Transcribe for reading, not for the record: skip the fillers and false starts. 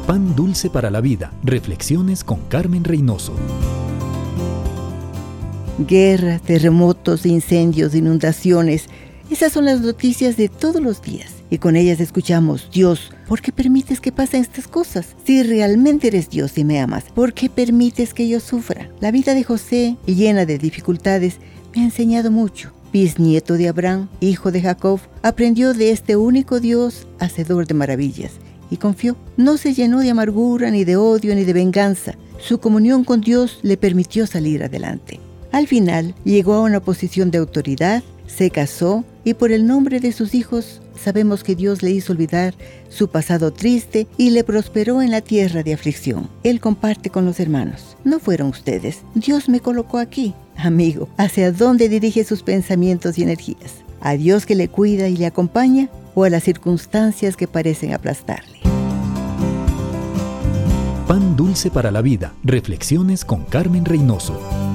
Pan dulce para la vida. Reflexiones con Carmen Reynoso. Guerra, terremotos, incendios, inundaciones. Esas son las noticias de todos los días. Y con ellas escuchamos: Dios, ¿por qué permites que pasen estas cosas? Si realmente eres Dios y me amas, ¿por qué permites que yo sufra? La vida de José, llena de dificultades, me ha enseñado mucho. Bisnieto de Abraham, hijo de Jacob, aprendió de este único Dios, hacedor de maravillas, y confió. No se llenó de amargura, ni de odio, ni de venganza. Su comunión con Dios le permitió salir adelante. Al final, llegó a una posición de autoridad, se casó, y por el nombre de sus hijos, sabemos que Dios le hizo olvidar su pasado triste y le prosperó en la tierra de aflicción. Él comparte con los hermanos: no fueron ustedes, Dios me colocó aquí. Amigo, ¿hacia dónde dirige sus pensamientos y energías? ¿A Dios que le cuida y le acompaña, o a las circunstancias que parecen aplastarle? Pan dulce para la vida. Reflexiones con Carmen Reynoso.